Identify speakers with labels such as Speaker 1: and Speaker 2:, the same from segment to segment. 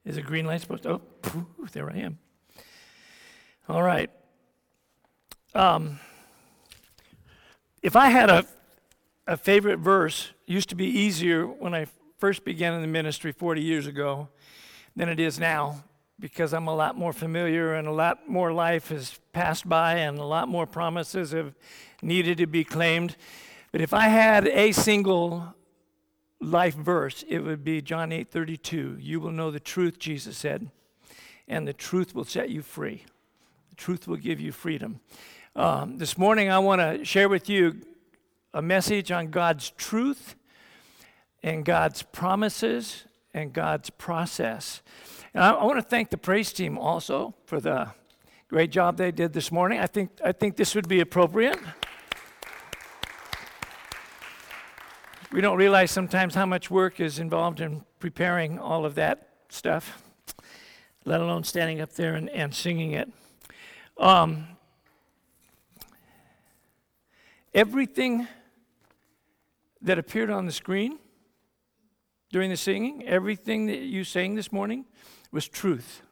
Speaker 1: Is a green light supposed to? Oh, phew, there I am. All right. If I had a favorite verse, it used to be easier when I first began in the ministry 40 years ago than it is now, because I'm a lot more familiar and a lot more life has passed by and a lot more promises have needed to be claimed. But if I had a single life verse, it would be John 8:32. You will know the truth, Jesus said, and the truth will set you free. The truth will give you freedom. This morning I want to share with you a message on God's truth and God's promises and God's process. And I want to thank the praise team also for the great job they did this morning. I think this would be appropriate. We don't realize sometimes how much work is involved in preparing all of that stuff, let alone standing up there and singing it. Everything that appeared on the screen during the singing, everything that you sang this morning was truth.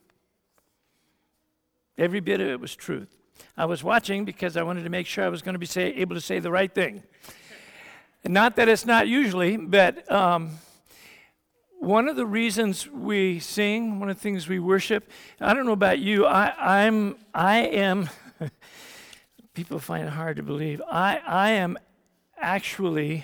Speaker 1: Every bit of it was truth. I was watching because I wanted to make sure I was going to be able to say the right thing. And not that it's not usually, but one of the reasons we sing, one of the things we worship, I don't know about you, I am, people find it hard to believe, I am actually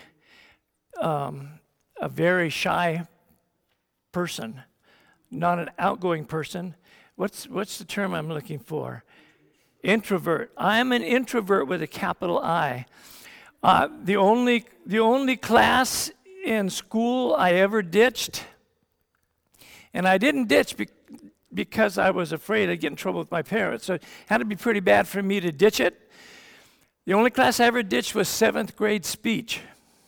Speaker 1: a very shy person, not an outgoing person. What's the term I'm looking for? Introvert. I am an introvert with a capital I. The only class in school I ever ditched, and I didn't ditch because I was afraid I'd get in trouble with my parents, so it had to be pretty bad for me to ditch it. The only class I ever ditched was 7th grade speech.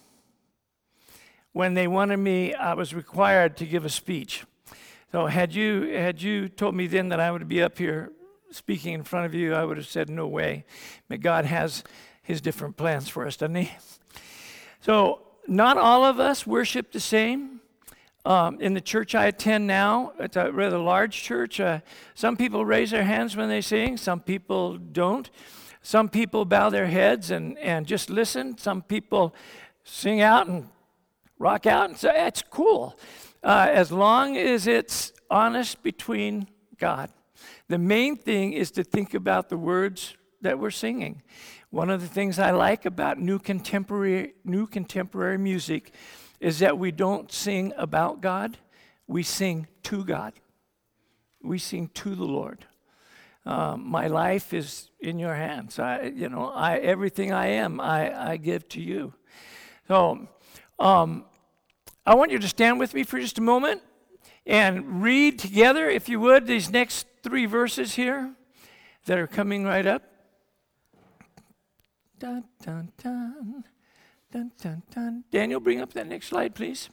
Speaker 1: When they wanted me, I was required to give a speech. So had you told me then that I would be up here speaking in front of you, I would have said no way. But God has His different plans for us, doesn't He? So not all of us worship the same. In the church I attend now, it's a rather large church. Some people raise their hands when they sing. Some people don't. Some people bow their heads and just listen. Some people sing out and rock out. And so it's cool. As long as it's honest between God. The main thing is to think about the words that we're singing. One of the things I like about new contemporary music is that we don't sing about God, we sing to God. We sing to the Lord. My life is in your hands. Everything I am, I give to you. So, I want you to stand with me for just a moment and read together, if you would, these next 3 verses here that are coming right up. Dun, dun, dun, dun, dun, dun. Daniel, bring up that next slide, please.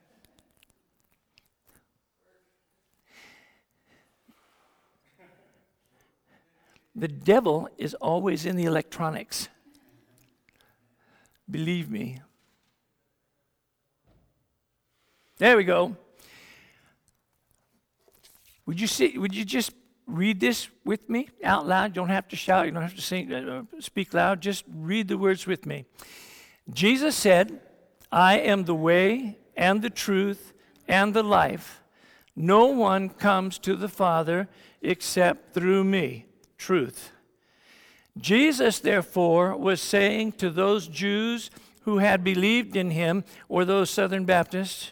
Speaker 1: The devil is always in the electronics. Believe me. There we go. Would you just read this with me out loud? You don't have to shout. You don't have to sing, speak loud. Just read the words with me. Jesus said, I am the way and the truth and the life. No one comes to the Father except through me. Truth. Jesus, therefore, was saying to those Jews who had believed in him, or those Southern Baptists,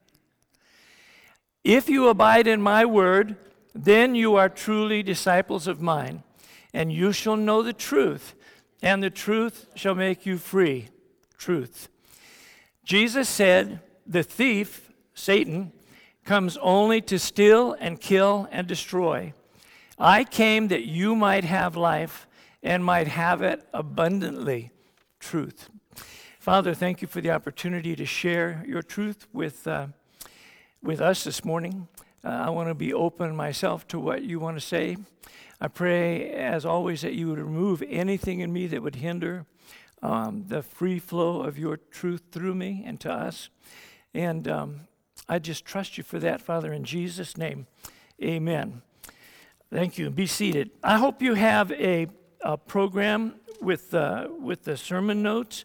Speaker 1: if you abide in my word, then you are truly disciples of mine, and you shall know the truth, and the truth shall make you free. Truth. Jesus said, the thief, Satan, comes only to steal and kill and destroy. I came that you might have life and might have it abundantly. Truth. Father, thank you for the opportunity to share your truth with us this morning. I want to be open myself to what you want to say. I pray, as always, that you would remove anything in me that would hinder the free flow of your truth through me and to us. And I just trust you for that, Father, in Jesus' name. Amen. Thank you. Be seated. I hope you have a program with the sermon notes.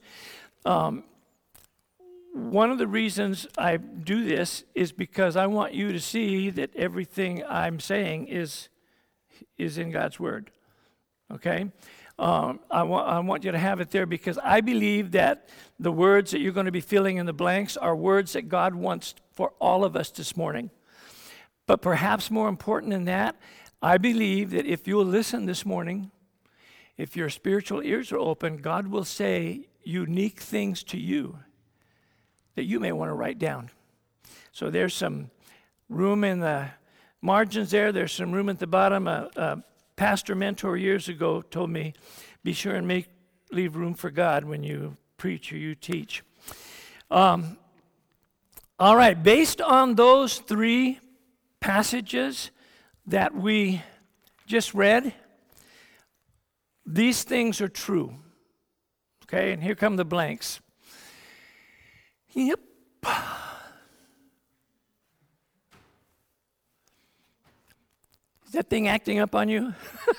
Speaker 1: One of the reasons I do this is because I want you to see that everything I'm saying is in God's Word. Okay? I want you to have it there because I believe that the words that you're going to be filling in the blanks are words that God wants for all of us this morning. But perhaps more important than that, I believe that if you'll listen this morning, if your spiritual ears are open, God will say unique things to you that you may want to write down. So there's some room in the margins there. There's some room at the bottom. A pastor mentor years ago told me, be sure and leave room for God when you preach or you teach. All right, based on those three passages that we just read, these things are true. Okay, and here come the blanks. Yep. Is that thing acting up on you?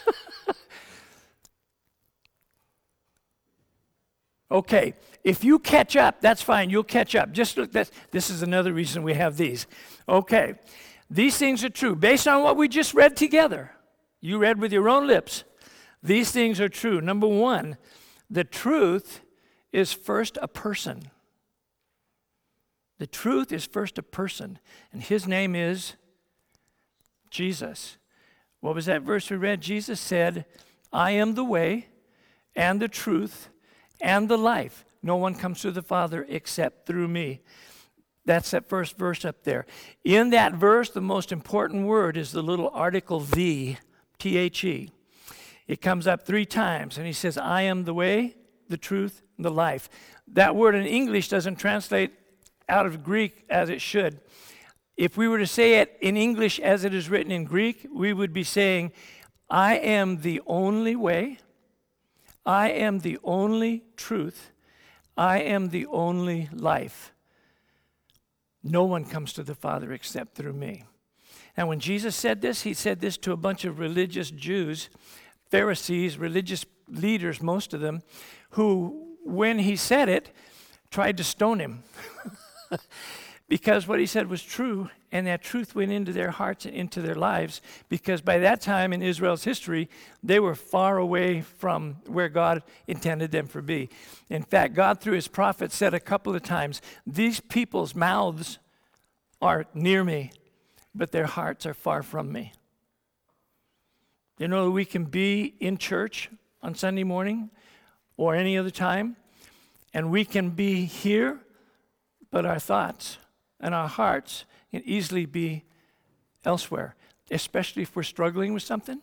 Speaker 1: Okay, if you catch up, that's fine. You'll catch up. Just look, this is another reason we have these. Okay, these things are true. Based on what we just read together, you read with your own lips, these things are true. Number one, the truth is first a person. The truth is first a person, and his name is Jesus. What was that verse we read? Jesus said, I am the way and the truth and the life. No one comes to the Father except through me. That's that first verse up there. In that verse, the most important word is the little article the, T-H-E. It comes up 3 times, and he says, I am the way, the truth, and the life. That word in English doesn't translate out of Greek as it should. If we were to say it in English as it is written in Greek, we would be saying, I am the only way, I am the only truth, I am the only life. No one comes to the Father except through me. And when Jesus said this, he said this to a bunch of religious Jews, Pharisees, religious leaders, most of them, who, when he said it, tried to stone him. Because what he said was true, and that truth went into their hearts and into their lives, because by that time in Israel's history, they were far away from where God intended them to be. In fact, God, through his prophets, said a couple of times, these people's mouths are near me, but their hearts are far from me. You know, we can be in church on Sunday morning or any other time, and we can be here, but our thoughts and our hearts can easily be elsewhere, especially if we're struggling with something.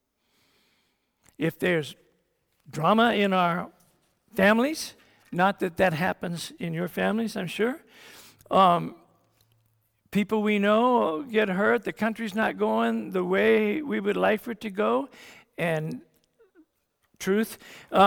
Speaker 1: If there's drama in our families, not that that happens in your families, I'm sure. People we know get hurt, the country's not going the way we would like for it to go, and truth.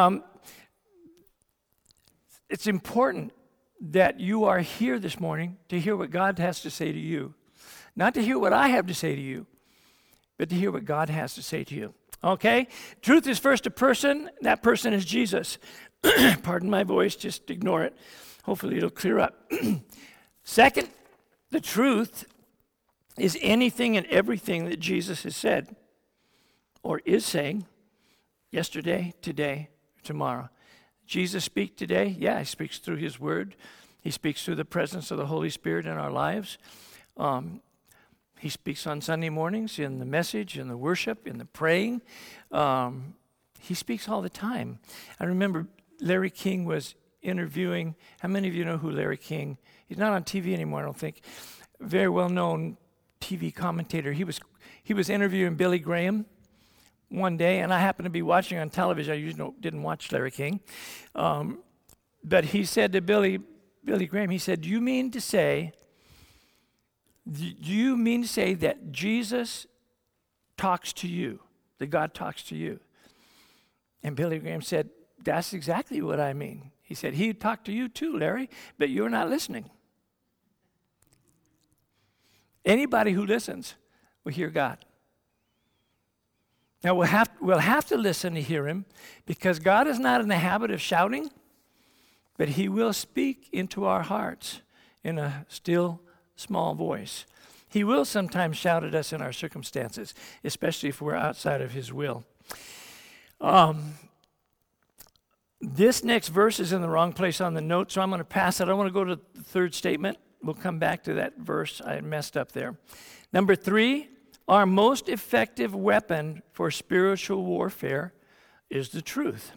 Speaker 1: It's important that you are here this morning to hear what God has to say to you. Not to hear what I have to say to you, but to hear what God has to say to you. Okay? Truth is first a person. That person is Jesus. Pardon my voice, just ignore it. Hopefully it'll clear up. Second, the truth is anything and everything that Jesus has said or is saying yesterday, today, tomorrow. Jesus speaks today? Yeah, he speaks through his word. He speaks through the presence of the Holy Spirit in our lives. He speaks on Sunday mornings in the message, in the worship, in the praying. He speaks all the time. I remember Larry King was interviewing. How many of you know who Larry King? He's not on TV anymore, I don't think. Very well-known TV commentator. He was interviewing Billy Graham one day, and I happened to be watching on television. I usually didn't watch Larry King. But he said to Billy Graham, he said, do you mean to say that Jesus talks to you, that God talks to you? And Billy Graham said, that's exactly what I mean. He said, he talked to you too, Larry, but you're not listening. Anybody who listens will hear God. Now, we'll have to listen to hear him, because God is not in the habit of shouting, but he will speak into our hearts in a still, small voice. He will sometimes shout at us in our circumstances, especially if we're outside of his will. This next verse is in the wrong place on the note, so I'm going to pass it. I want to go to the third statement. We'll come back to that verse. I messed up there. Number 3, our most effective weapon for spiritual warfare is the truth.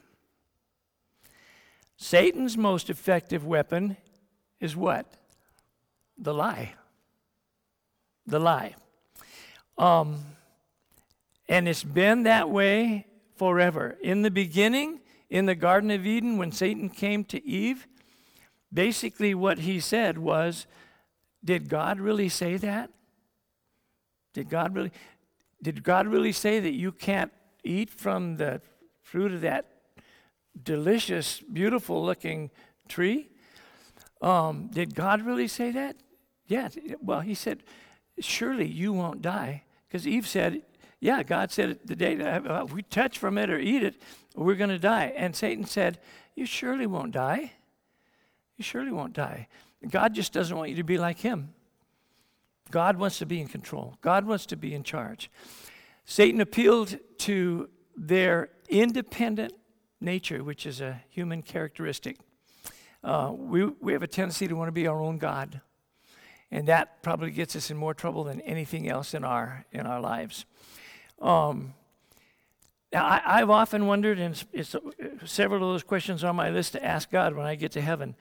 Speaker 1: Satan's most effective weapon is what? The lie. The lie. And it's been that way forever. In the beginning, in the Garden of Eden, when Satan came to Eve, basically what he said was, did God really say that? Did God really say that you can't eat from the fruit of that delicious, beautiful looking tree? Did God really say that? Yeah. Well, he said, surely you won't die. Because Eve said, yeah, God said the day that we touch from it or eat it, we're going to die. And Satan said, you surely won't die. You surely won't die. God just doesn't want you to be like him. God wants to be in control. God wants to be in charge. Satan appealed to their independent nature, which is a human characteristic. We have a tendency to want to be our own God. And that probably gets us in more trouble than anything else in our lives. Now, I've often wondered, and it's several of those questions on my list to ask God when I get to heaven.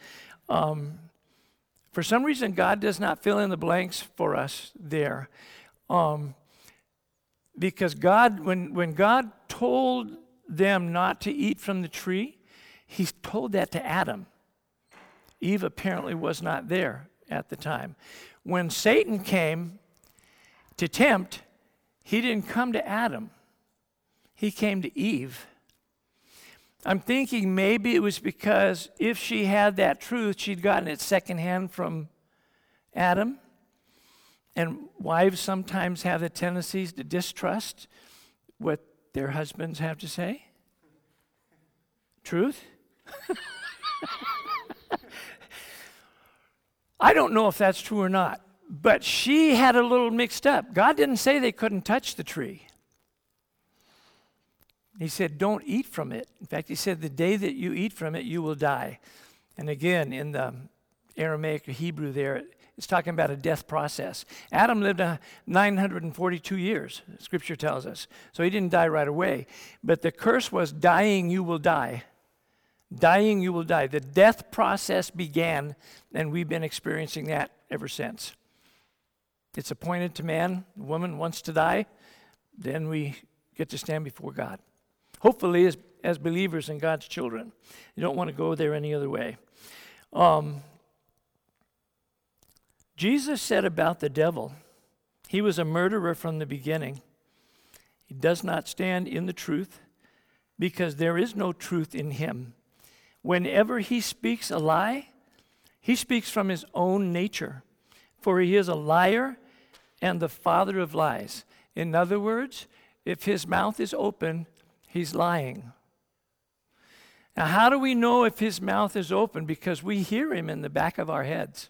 Speaker 1: For some reason, God does not fill in the blanks for us there. Because God, when God told them not to eat from the tree, he told that to Adam. Eve apparently was not there at the time. When Satan came to tempt, he didn't come to Adam. He came to Eve. I'm thinking maybe it was because if she had that truth, she'd gotten it secondhand from Adam. And wives sometimes have the tendencies to distrust what their husbands have to say. Truth? I don't know if that's true or not, but she had a little mixed up. God didn't say they couldn't touch the tree. He said, don't eat from it. In fact, he said, the day that you eat from it, you will die. And again, in the Aramaic or Hebrew there, it's talking about a death process. Adam lived 942 years, Scripture tells us. So he didn't die right away. But the curse was, dying, you will die. Dying, you will die. The death process began, and we've been experiencing that ever since. It's appointed to man. The woman wants to die. Then we get to stand before God. Hopefully, as believers and God's children. You don't want to go there any other way. Jesus said about the devil, he was a murderer from the beginning. He does not stand in the truth because there is no truth in him. Whenever he speaks a lie, he speaks from his own nature, for he is a liar and the father of lies. In other words, if his mouth is open, he's lying. Now, how do we know if his mouth is open? Because we hear him in the back of our heads.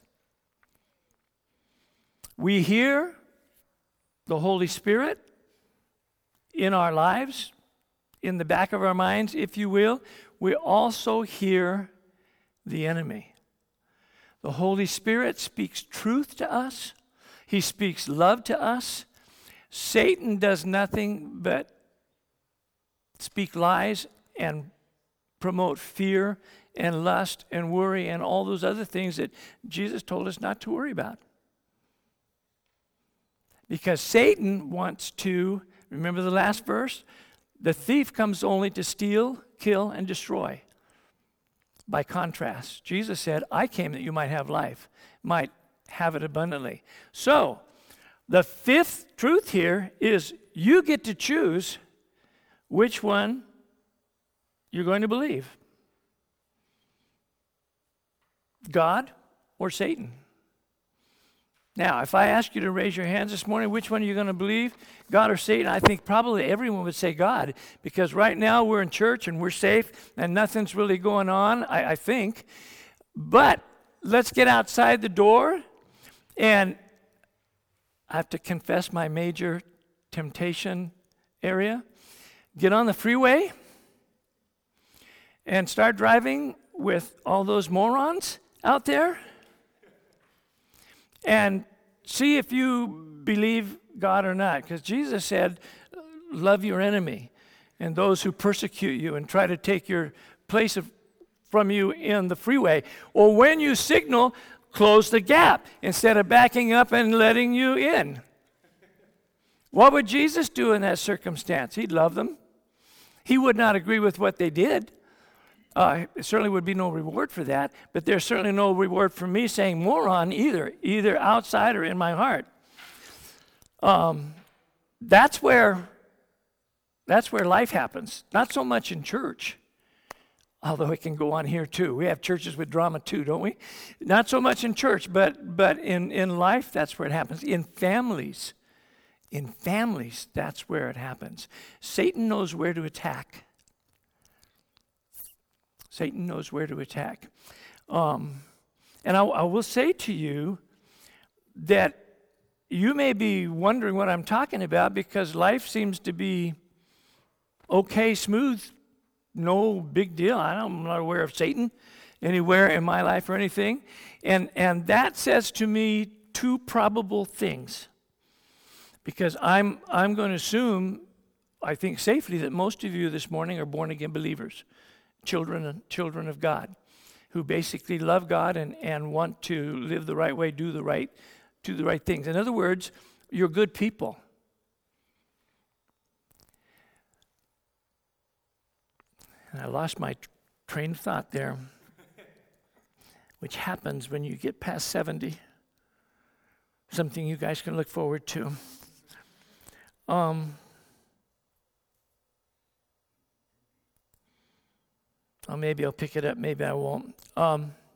Speaker 1: We hear the Holy Spirit in our lives, in the back of our minds, if you will. We also hear the enemy. The Holy Spirit speaks truth to us. He speaks love to us. Satan does nothing but speak lies and promote fear and lust and worry and all those other things that Jesus told us not to worry about. Because Satan wants to, remember the last verse? The thief comes only to steal, kill, and destroy. By contrast, Jesus said, I came that you might have life, might have it abundantly. So, the fifth truth here is you get to choose which one you're going to believe. God or Satan. Now, if I ask you to raise your hands this morning, which one are you going to believe, God or Satan? I think probably everyone would say God, because right now we're in church and we're safe and nothing's really going on, I think. But let's get outside the door, and I have to confess my major temptation area. Get on the freeway and start driving with all those morons out there and see if you believe God or not. Because Jesus said, love your enemy and those who persecute you and try to take your place from you in the freeway. Or when you signal, close the gap instead of backing up and letting you in. What would Jesus do in that circumstance? He'd love them. He would not agree with what they did. There certainly would be no reward for that, but there's certainly no reward for me saying moron either outside or in my heart. That's where life happens, not so much in church, although it can go on here too. We have churches with drama too, don't we? Not so much in church, but in life, that's where it happens. In families, that's where it happens. Satan knows where to attack. Satan knows where to attack. And I will say to you that you may be wondering what I'm talking about because life seems to be okay, smooth, no big deal. I'm not aware of Satan anywhere in my life or anything. And that says to me two probable things. Because I'm going to assume, I think safely, that most of you this morning are born-again believers. Children of God, who basically love God and want to live the right way, do the right things. In other words, you're good people. And I lost my train of thought there, which happens when you get past 70. Something you guys can look forward to. Or maybe I'll pick it up, maybe I won't. We're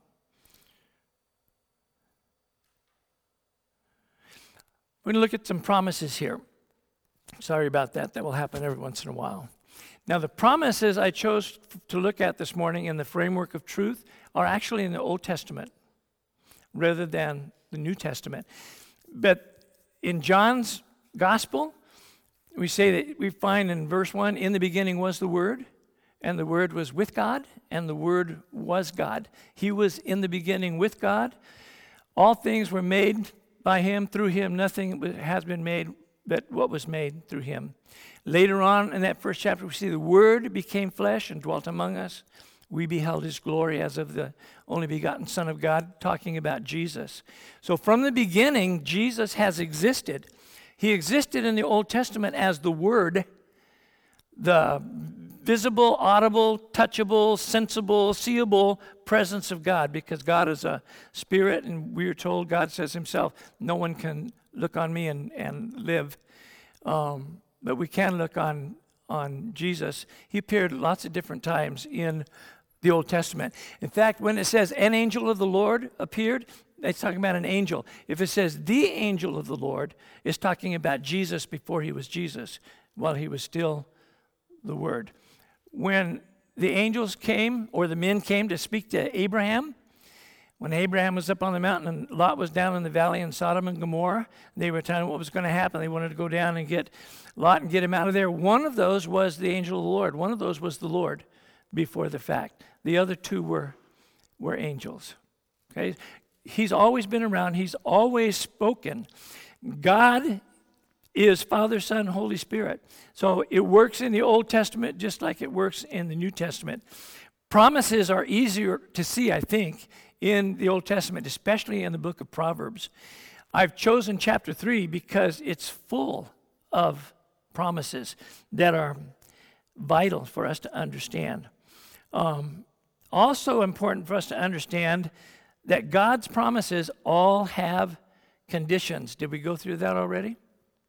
Speaker 1: going to look at some promises here. Sorry about that. That will happen every once in a while. Now, the promises I chose to look at this morning in the framework of truth are actually in the Old Testament rather than the New Testament. But in John's Gospel, we say that we find in verse 1, in the beginning was the Word, and the Word was with God, and the Word was God. He was in the beginning with God. All things were made by Him, through Him. Nothing has been made but what was made through Him. Later on in that first chapter, we see the Word became flesh and dwelt among us. We beheld His glory as of the only begotten Son of God, talking about Jesus. So from the beginning, Jesus has existed. He existed in the Old Testament as the Word, the visible, audible, touchable, sensible, seeable presence of God, because God is a spirit, and we are told, God says Himself, no one can look on me and live. But we can look on Jesus. He appeared lots of different times in the Old Testament. In fact, when it says an angel of the Lord appeared, it's talking about an angel. If it says the angel of the Lord, it's talking about Jesus before He was Jesus, while He was still the Word. When the angels came, or the men came to speak to Abraham, when Abraham was up on the mountain and Lot was down in the valley in Sodom and Gomorrah, they were telling him what was going to happen. They wanted to go down and get Lot and get him out of there. One of those was the angel of the Lord. One of those was the Lord before the fact. The other two were angels. Okay? He's always been around. He's always spoken. God is Father, Son, Holy Spirit. So it works in the Old Testament just like it works in the New Testament. Promises are easier to see, I think, in the Old Testament, especially in the book of Proverbs. I've chosen chapter 3 because it's full of promises that are vital for us to understand. Also important for us to understand that God's promises all have conditions. Did we go through that already?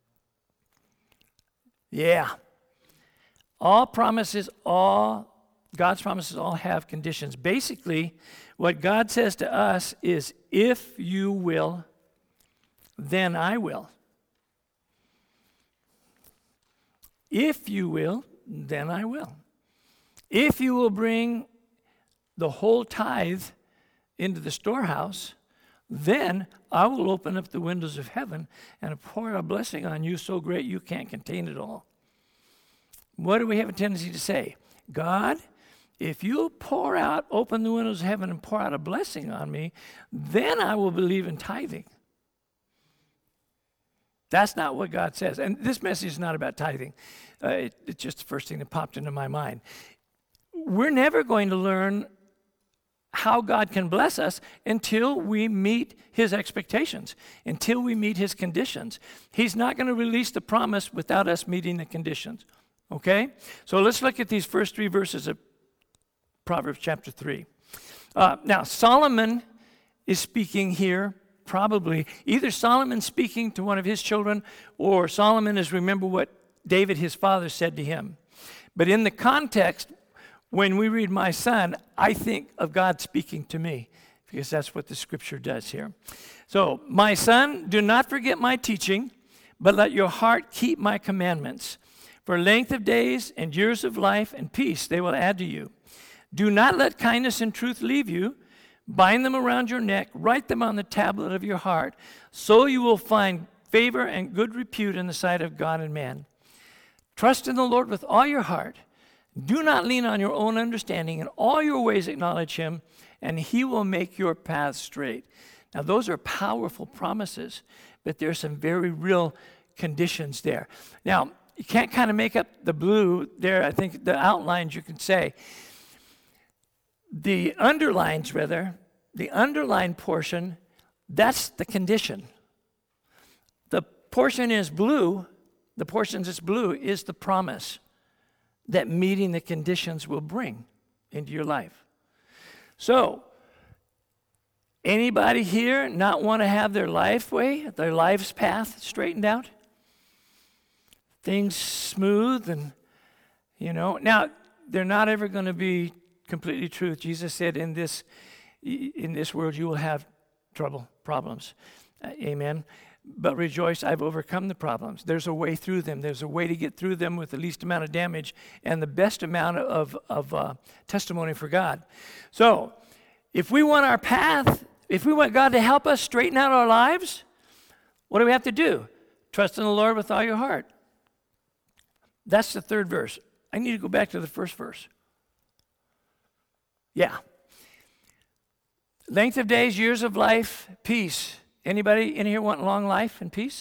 Speaker 1: Yeah. God's promises all have conditions. Basically, what God says to us is, if you will then I will. If you will, then I will. If you will bring the whole tithe into the storehouse, then I will open up the windows of heaven and pour a blessing on you so great you can't contain it all. What do we have a tendency to say? God, if you'll open the windows of heaven and pour out a blessing on me, then I will believe in tithing. That's not what God says. And this message is not about tithing. It's just the first thing that popped into my mind. We're never going to learn how God can bless us until we meet his expectations, until we meet his conditions. He's not going to release the promise without us meeting the conditions. Okay? So let's look at these first 3 verses of Proverbs chapter 3. Now, Solomon is speaking here, probably. Either Solomon speaking to one of his children, or Solomon is remember what David, his father, said to him. But in the context, when we read my son, I think of God speaking to me, because that's what the scripture does here. So, my son, do not forget my teaching, but let your heart keep my commandments. For length of days and years of life and peace they will add to you. Do not let kindness and truth leave you. Bind them around your neck, write them on the tablet of your heart, so you will find favor and good repute in the sight of God and man. Trust in the Lord with all your heart. Do not lean on your own understanding. In all your ways acknowledge him, and he will make your paths straight. Now, those are powerful promises, but there's some very real conditions there. Now, you can't kind of make up the blue there. I think the outlines you can say. The underlined portion, that's the condition. The portion that's blue is the promise that meeting the conditions will bring into your life. So, anybody here not want to have their life's path straightened out? Things smooth and, now they're not ever going to be completely true. Jesus said, in this world you will have problems. Amen. But rejoice, I've overcome the problems. There's a way through them. There's a way to get through them with the least amount of damage and the best amount of testimony for God. So, if we want our path, if we want God to help us straighten out our lives, what do we have to do? Trust in the Lord with all your heart. That's the 3rd verse. I need to go back to the 1st verse. Yeah. Length of days, years of life, peace. Anybody in here want long life and peace?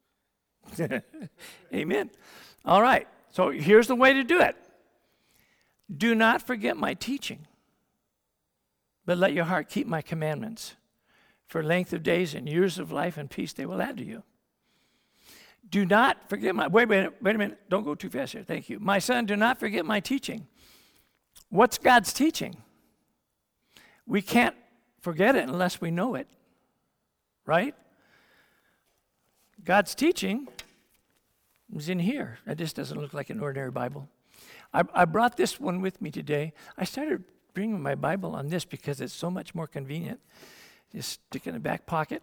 Speaker 1: Amen. All right. So here's the way to do it. Do not forget my teaching, but let your heart keep my commandments. For length of days and years of life and peace they will add to you. Do not forget wait a minute. Don't go too fast here. Thank you. My son, do not forget my teaching. What's God's teaching? We can't forget it unless we know it, right? God's teaching is in here. That just doesn't look like an ordinary Bible. I brought this one with me today. I started bringing my Bible on this because it's so much more convenient. Just stick it in the back pocket.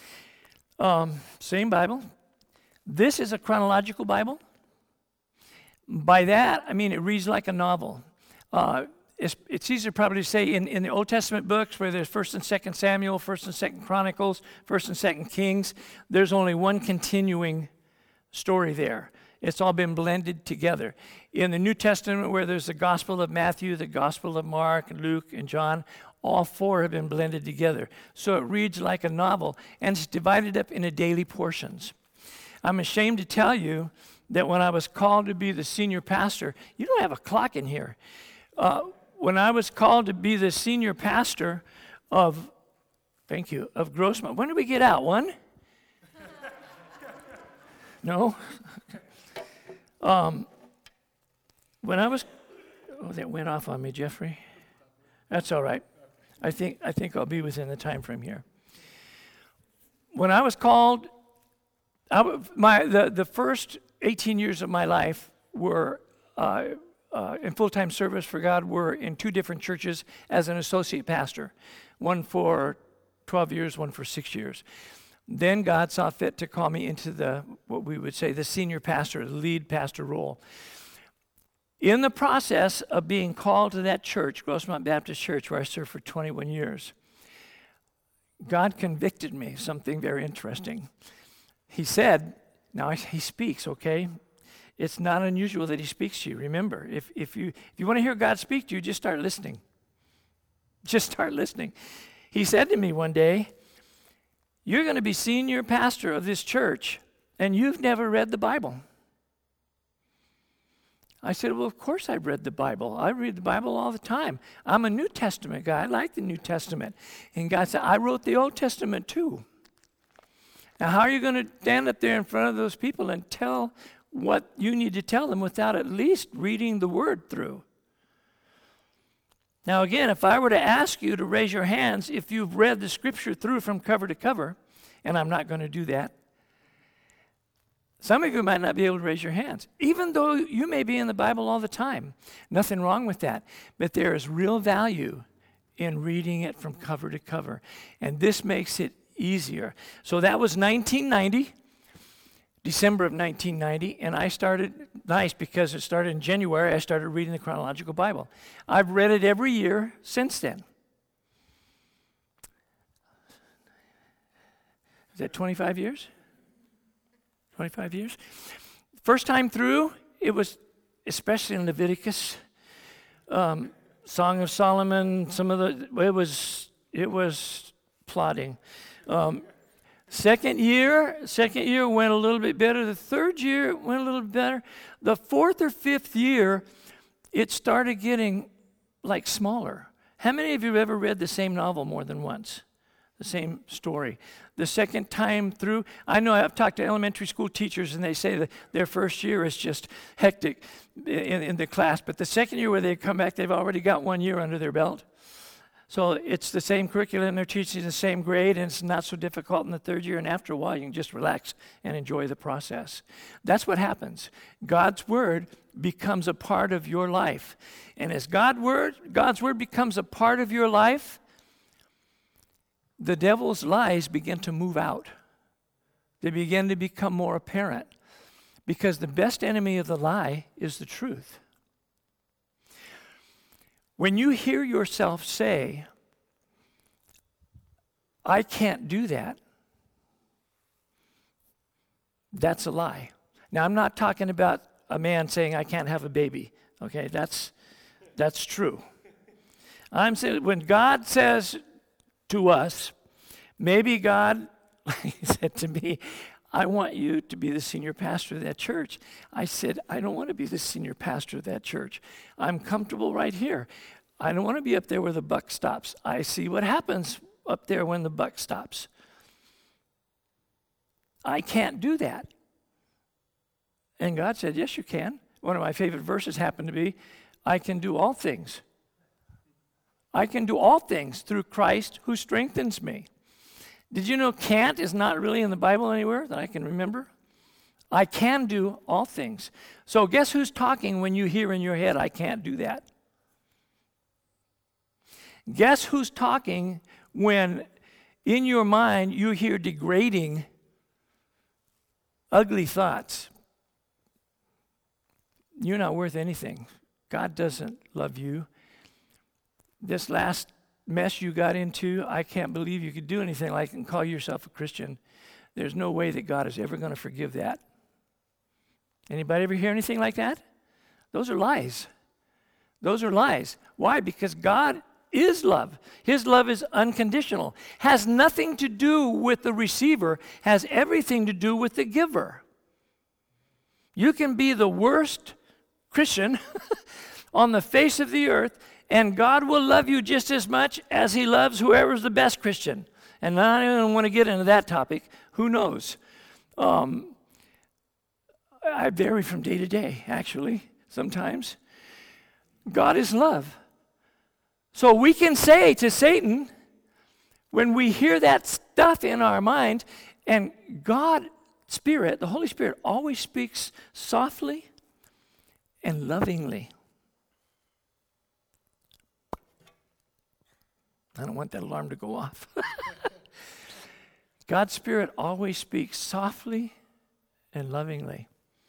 Speaker 1: Same Bible. This is a chronological Bible. By that, I mean it reads like a novel. It's easier probably to say in the Old Testament books where there's 1st and 2nd Samuel, 1st and 2nd Chronicles, 1st and 2nd Kings, there's only one continuing story there. It's all been blended together. In the New Testament where there's the Gospel of Matthew, the Gospel of Mark, Luke, and John, all 4 have been blended together. So it reads like a novel, and it's divided up into daily portions. I'm ashamed to tell you that when I was called to be the senior pastor, you don't have a clock in here. When I was called to be the senior pastor of Grossmont, when did we get out? 1? No? When I was, that went off on me, Jeffrey. That's all right. I think I'll be within the time frame here. When I was called, the first 18 years of my life were in full-time service for God were in 2 different churches as an associate pastor, one for 12 years, one for 6 years. Then God saw fit to call me into what we would say, the senior pastor, the lead pastor role. In the process of being called to that church, Grossmont Baptist Church, where I served for 21 years, God convicted me of something very interesting. He said, now he speaks, okay? It's not unusual that he speaks to you. Remember, if you want to hear God speak to you, just start listening. Just start listening. He said to me one day, you're going to be senior pastor of this church, and you've never read the Bible. I said, well, of course I've read the Bible. I read the Bible all the time. I'm a New Testament guy. I like the New Testament. And God said, I wrote the Old Testament too. Now, how are you going to stand up there in front of those people and tell what you need to tell them without at least reading the Word through? Now, again, if I were to ask you to raise your hands if you've read the Scripture through from cover to cover, and I'm not going to do that, some of you might not be able to raise your hands, even though you may be in the Bible all the time. Nothing wrong with that. But there is real value in reading it from cover to cover. And this makes it easier. So that was 1990, December of 1990. And I started, nice because it started in January, I started reading the chronological Bible. I've read it every year since then. Is that 25 years? 25 years. First time through, it was, especially in Leviticus, Song of Solomon, it was plodding. Second year went a little bit better. The third year went a little bit better. The fourth or fifth year, it started getting like smaller. How many of you have ever read the same novel more than once? The same story. The second time through, I know I've talked to elementary school teachers and they say that their first year is just hectic in the class, but the second year where they come back, they've already got 1 year under their belt. So it's the same curriculum, they're teaching the same grade, and it's not so difficult in the third year, and after a while you can just relax and enjoy the process. That's what happens. God's Word becomes a part of your life. And as God's Word becomes a part of your life, the devil's lies begin to move out. They begin to become more apparent because the best enemy of the lie is the truth. When you hear yourself say, I can't do that, that's a lie. Now, I'm not talking about a man saying, I can't have a baby. Okay, that's true. I'm saying when God says to us, maybe God said to me, I want you to be the senior pastor of that church. I said, I don't want to be the senior pastor of that church. I'm comfortable right here. I don't want to be up there where the buck stops. I see what happens up there when the buck stops. I can't do that. And God said, yes, you can. One of my favorite verses happened to be, I can do all things. I can do all things through Christ who strengthens me. Did you know can't is not really in the Bible anywhere that I can remember? I can do all things. So guess who's talking when you hear in your head, I can't do that? Guess who's talking when in your mind you hear degrading, ugly thoughts? You're not worth anything. God doesn't love you. This last mess you got into, I can't believe you could do anything like and call yourself a Christian. There's no way that God is ever going to forgive that. Anybody ever hear anything like that? Those are lies. Those are lies. Why? Because God is love. His love is unconditional. Has nothing to do with the receiver, has everything to do with the giver. You can be the worst Christian on the face of the earth, and God will love you just as much as he loves whoever's the best Christian. And I don't even want to get into that topic. Who knows? I vary from day to day, actually, sometimes. God is love. So we can say to Satan, when we hear that stuff in our mind, and God, Spirit, the Holy Spirit, always speaks softly and lovingly. I don't want that alarm to go off. God's Spirit always speaks softly and lovingly.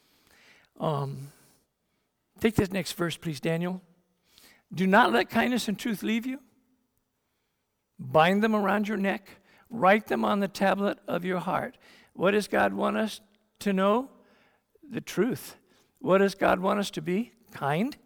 Speaker 1: Take this next verse, please, Daniel. Do not let kindness and truth leave you. Bind them around your neck. Write them on the tablet of your heart. What does God want us to know? The truth. What does God want us to be? Kind.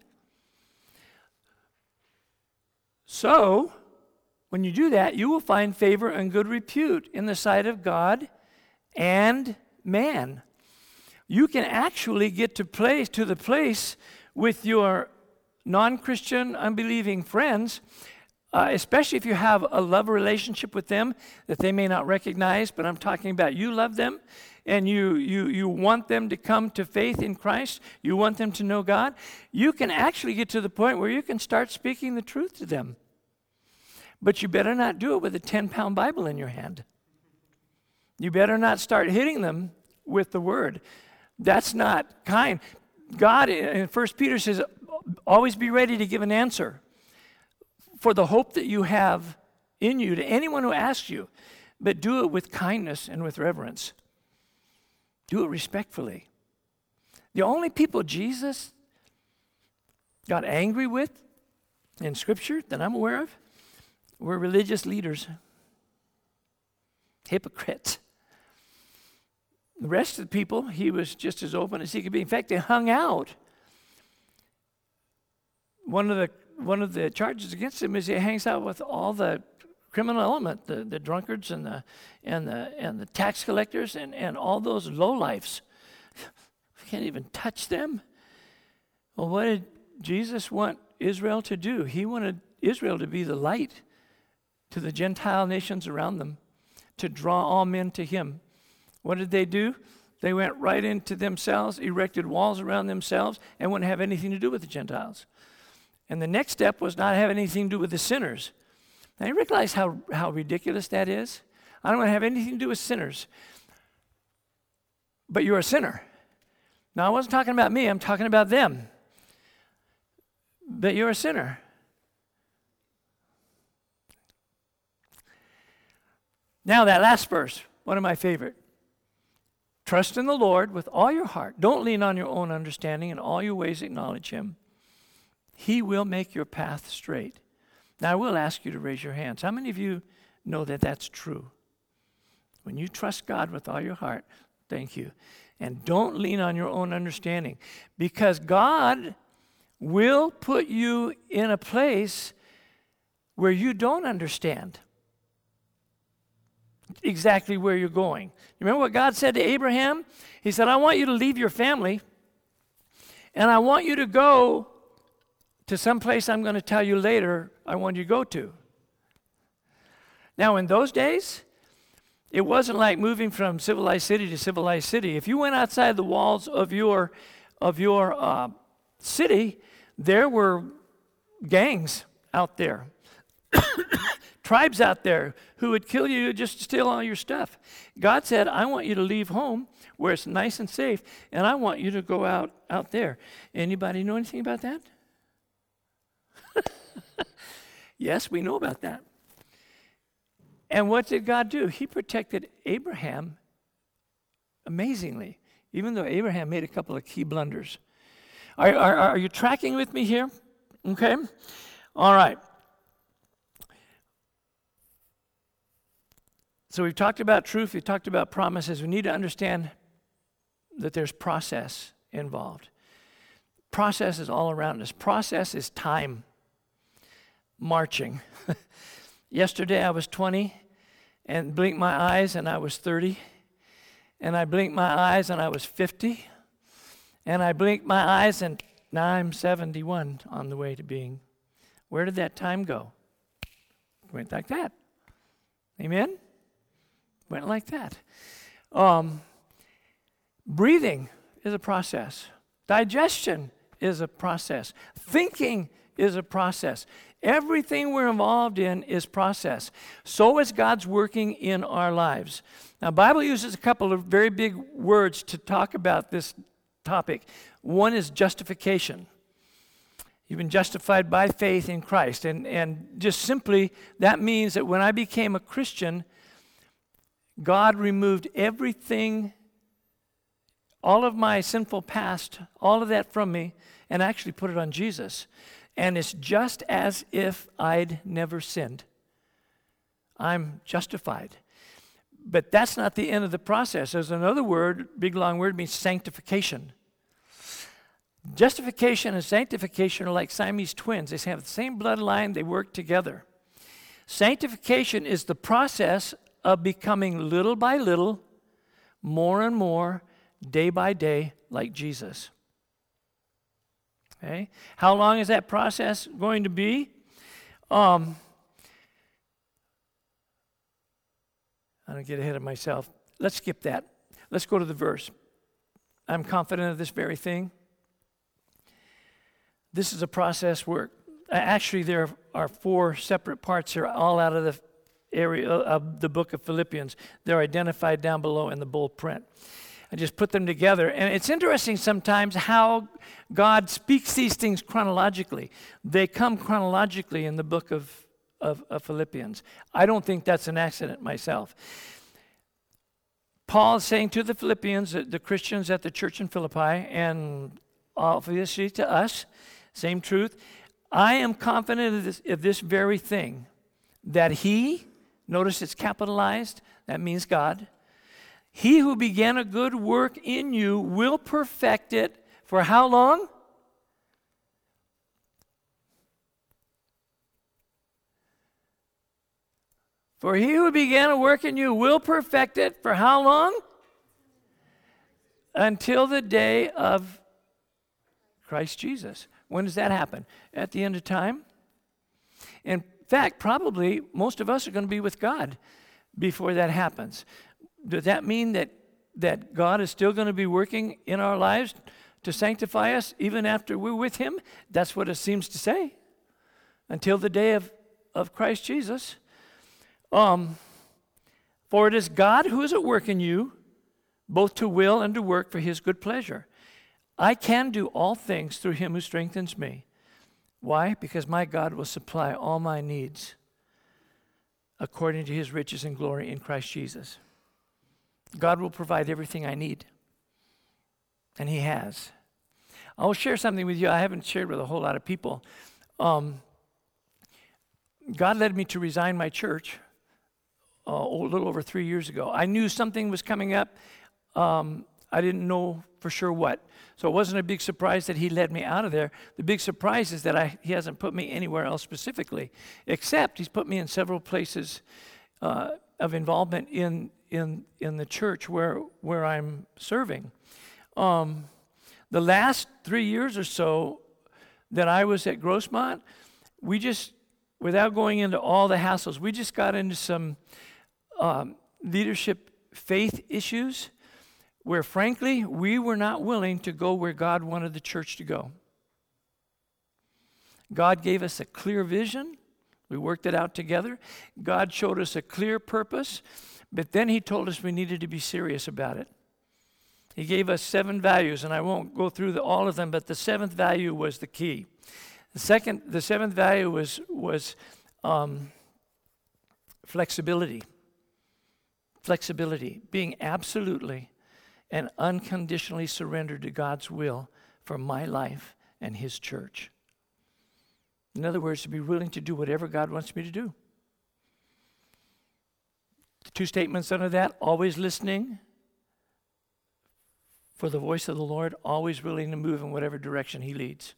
Speaker 1: So, when you do that, you will find favor and good repute in the sight of God and man. You can actually get to the place with your non-Christian, unbelieving friends, especially if you have a love relationship with them that they may not recognize, but I'm talking about you love them and you want them to come to faith in Christ, you want them to know God, you can actually get to the point where you can start speaking the truth to them. But you better not do it with a 10-pound Bible in your hand. You better not start hitting them with the word. That's not kind. God in 1 Peter says, always be ready to give an answer for the hope that you have in you to anyone who asks you, but do it with kindness and with reverence. Do it respectfully. The only people Jesus got angry with in Scripture that I'm aware of were religious leaders, hypocrites. The rest of the people, he was just as open as he could be. In fact, they hung out. One of the charges against him is he hangs out with all the criminal element, the drunkards and the tax collectors and all those lowlifes. We can't even touch them. Well, what did Jesus want Israel to do? He wanted Israel to be the light to the Gentile nations around them, to draw all men to him. What did they do? They went right into themselves, erected walls around themselves, and wouldn't have anything to do with the Gentiles. And the next step was not have anything to do with the sinners. Now, you realize how ridiculous that is? I don't want to have anything to do with sinners. But you're a sinner. Now, I wasn't talking about me. I'm talking about them. But you're a sinner. Now, that last verse, one of my favorite. Trust in the Lord with all your heart. Don't lean on your own understanding. In all your ways acknowledge him. He will make your path straight. Now, I will ask you to raise your hands. How many of you know that that's true? When you trust God with all your heart, thank you. And don't lean on your own understanding. Because God will put you in a place where you don't understand exactly where you're going. You remember what God said to Abraham? He said, I want you to leave your family, and I want you to go to some place I'm going to tell you later I want you to go to. Now, in those days, it wasn't like moving from civilized city to civilized city. If you went outside the walls of your city, there were gangs out there, tribes out there who would kill you just to steal all your stuff. God said, I want you to leave home where it's nice and safe, and I want you to go out there. Anybody know anything about that? Yes, we know about that. And what did God do? He protected Abraham amazingly, even though Abraham made a couple of key blunders. Are you tracking with me here? Okay. All right. So we've talked about truth. We've talked about promises. We need to understand that there's process involved. Process is all around us. Process is time. Marching. Yesterday I was 20 and blinked my eyes and I was 30. And I blinked my eyes and I was 50. And I blinked my eyes and now I'm 71 on the way to being. Where did that time go? Went like that. Amen? Went like that. Breathing is a process. Digestion is a process. Thinking is a process. Everything we're involved in is process. So is God's working in our lives. Now, the Bible uses a couple of very big words to talk about this topic. One is justification. You've been justified by faith in Christ. And just simply, that means that when I became a Christian, God removed everything, all of my sinful past, all of that from me, and actually put it on Jesus. And it's just as if I'd never sinned. I'm justified. But that's not the end of the process. There's another word, big long word, means sanctification. Justification and sanctification are like Siamese twins. They have the same bloodline, they work together. Sanctification is the process of becoming little by little, more and more, day by day, like Jesus. Okay? How long is that process going to be? I don't get ahead of myself. Let's skip that. Let's go to the verse. I'm confident of this very thing. This is a process where, actually there are 4 separate parts here, all out of the area of the book of Philippians. They're identified down below in the bold print. I just put them together. And it's interesting sometimes how God speaks these things chronologically. They come chronologically in the book of Philippians. I don't think that's an accident myself. Paul is saying to the Philippians, the Christians at the church in Philippi, and obviously to us, same truth. I am confident of this very thing, that he, notice it's capitalized, that means God, he who began a good work in you will perfect it for how long? For he who began a work in you will perfect it for how long? Until the day of Christ Jesus. When does that happen? At the end of time? In fact, probably most of us are going to be with God before that happens. Does that mean that God is still going to be working in our lives to sanctify us even after we're with him? That's what it seems to say. Until the day of Christ Jesus. For it is God who is at work in you, both to will and to work for his good pleasure. I can do all things through him who strengthens me. Why? Because my God will supply all my needs according to his riches and glory in Christ Jesus. God will provide everything I need. And he has. I will share something with you I haven't shared with a whole lot of people. God led me to resign my church a little over 3 years ago. I knew something was coming up. I didn't know for sure what. So it wasn't a big surprise that he led me out of there. The big surprise is that he hasn't put me anywhere else specifically, except he's put me in several places of involvement in the church where I'm serving. The last 3 years or so that I was at Grossmont, we just, without going into all the hassles, we just got into some leadership faith issues where, frankly, we were not willing to go where God wanted the church to go. God gave us a clear vision. We worked it out together. God showed us a clear purpose, but then he told us we needed to be serious about it. He gave us 7 values, and I won't go through all of them, but the 7th value was the key. The 7th value was flexibility. Flexibility, being absolutely and unconditionally surrendered to God's will for my life and his church. In other words, to be willing to do whatever God wants me to do. The 2 statements under that: always listening for the voice of the Lord, always willing to move in whatever direction he leads.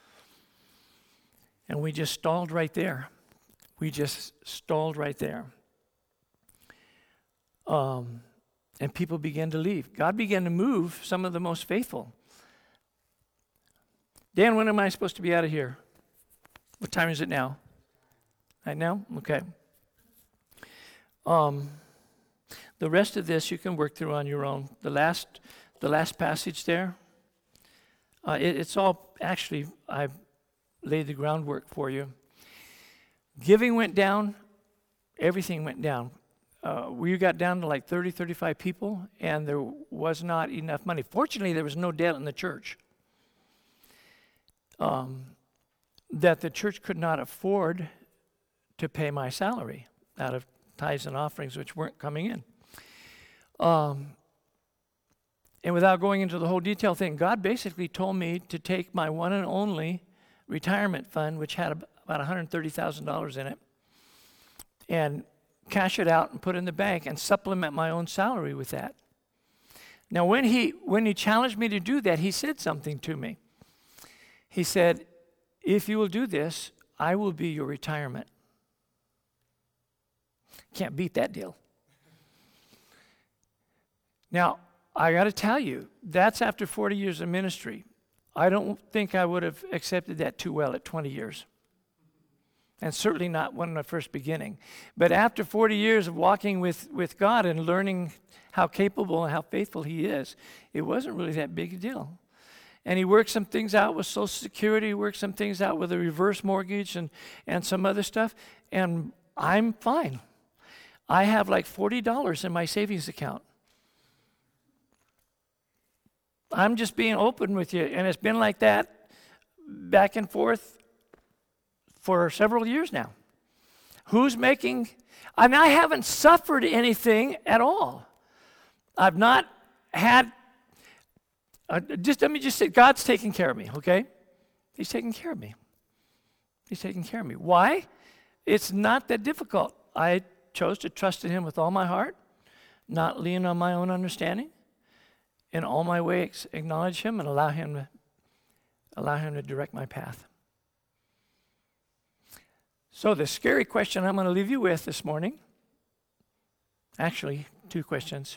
Speaker 1: And we just stalled right there. And people began to leave. God began to move some of the most faithful. Dan, when am I supposed to be out of here? What time is it now? Right now? Okay. The rest of this you can work through on your own. The last passage there, it's all, actually, I've laid the groundwork for you. Giving went down, everything went down. We got down to like 30, 35 people, and there was not enough money. Fortunately, there was no debt in the church. That the church could not afford to pay my salary out of tithes and offerings, which weren't coming in. And without going into the whole detail thing, God basically told me to take my one and only retirement fund, which had about $130,000 in it, and cash it out and put it in the bank and supplement my own salary with that. Now, when he challenged me to do that, he said something to me. He said, if you will do this, I will be your retirement. Can't beat that deal. Now, I got to tell you, that's after 40 years of ministry. I don't think I would have accepted that too well at 20 years. And certainly not when I first beginning. But after 40 years of walking with God and learning how capable and how faithful he is, it wasn't really that big a deal. And he worked some things out with Social Security, he worked some things out with a reverse mortgage and some other stuff, and I'm fine. I have like $40 in my savings account. I'm just being open with you, and it's been like that back and forth for several years now. Who's making, and I haven't suffered anything at all. I've not had, let me just say, God's taking care of me, okay? He's taking care of me. He's taking care of me. Why? It's not that difficult. I chose to trust in him with all my heart, not lean on my own understanding. In all my ways, acknowledge him and allow him to direct my path. So the scary question I'm going to leave you with this morning, actually, 2 questions.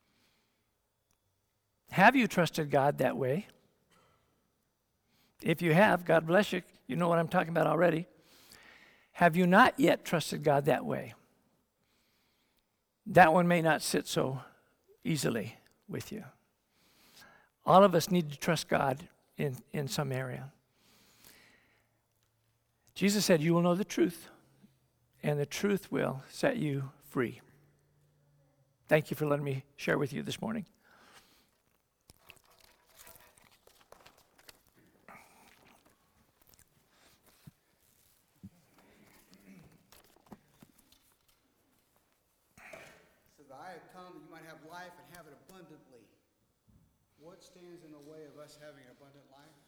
Speaker 1: Have you trusted God that way? If you have, God bless you. You know what I'm talking about already. Have you not yet trusted God that way? That one may not sit so easily with you. All of us need to trust God in some area. Jesus said, you will know the truth, and the truth will set you free. Thank you for letting me share with you this morning.
Speaker 2: So that I have come that you might have life and have it abundantly. What stands in the way of us having an abundant life?